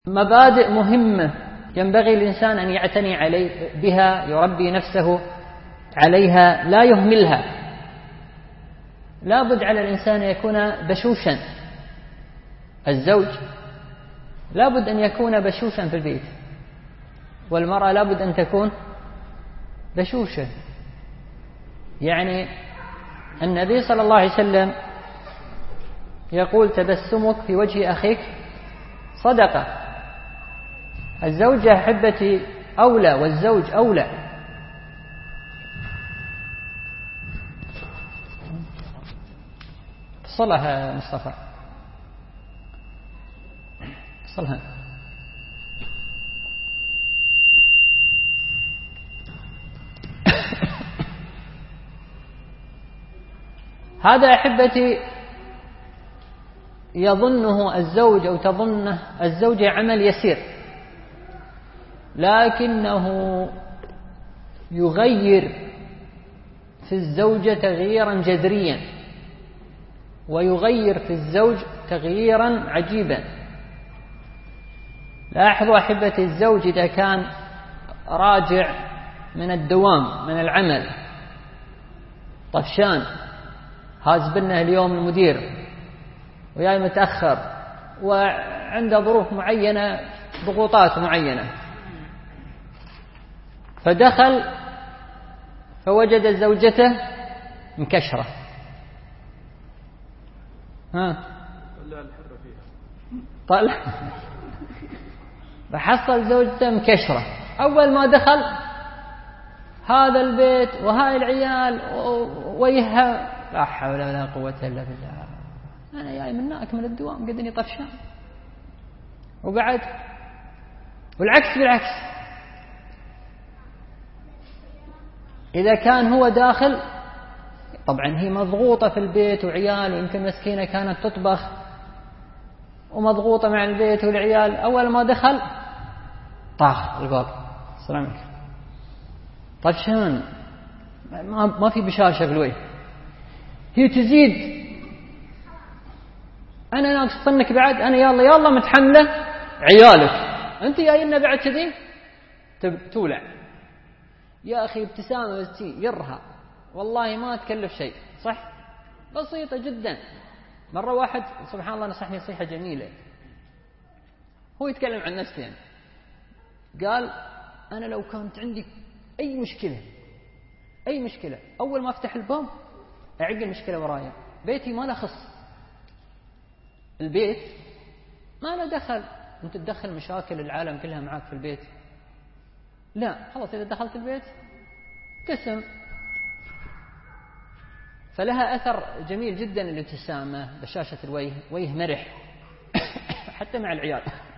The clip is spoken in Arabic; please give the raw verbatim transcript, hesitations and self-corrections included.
مبادئ مهمة ينبغي الإنسان أن يعتني عليه بها، يربي نفسه عليها، لا يهملها. لا بد على الإنسان أن يكون بشوشا. الزوج لا بد أن يكون بشوشا في البيت، والمرأة لا بد أن تكون بشوشة. يعني النبي صلى الله عليه وسلم يقول: تبسمك في وجه أخيك صدقة. الزوجة أحبتي أولى، والزوج أولى. صلها مصطفى، صلها. هذا أحبتي يظنه الزوج أو تظنه الزوجة عمل يسير، لكنه يغير في الزوجة تغييرا جذريا، ويغير في الزوج تغييرا عجيبا. لاحظوا أحبتي، الزوج إذا كان راجع من الدوام من العمل طفشان، هاز بنه اليوم المدير وياي متأخر وعنده ظروف معينة، ضغوطات معينة، فدخل فوجد زوجته مكشرة. ها طلع فحصل زوجته مكشرة. أول ما دخل هذا البيت وهاي العيال ويها، لا حول ولا قوة إلا بالله، أنا جاي من هناك من الدوام قدني طفشان. وبعد والعكس بالعكس، إذا كان هو داخل طبعا هي مضغوطة في البيت وعيال، ويمكن مسكينة كانت تطبخ ومضغوطة مع البيت والعيال، أول ما دخل طاخ الباب، السلام عليكم، طفشان، ما في بشاشة في الوجه. هي تزيد: أنا ناقص طنك بعد، أنا يلا يلا متحملة عيالك، أنت جاينا بعد كذي تولع. يا أخي ابتسامة بس يرها، والله ما تكلف شيء، صح، بسيطة جدا. مرة واحد سبحان الله نصحني نصيحة جميلة، هو يتكلم عن نفسه يعني. قال: أنا لو كانت عندي أي مشكلة أي مشكلة أول ما أفتح الباب أعقل المشكلة ورايا، بيتي ما له خص، البيت ما له دخل، أنت تدخل مشاكل العالم كلها معاك في البيت، لا خلاص، إذا دخلت البيت ابتسم. فلها أثر جميل جدا الابتسامة، بشاشة الوجه، وجه مرح حتى مع العيال.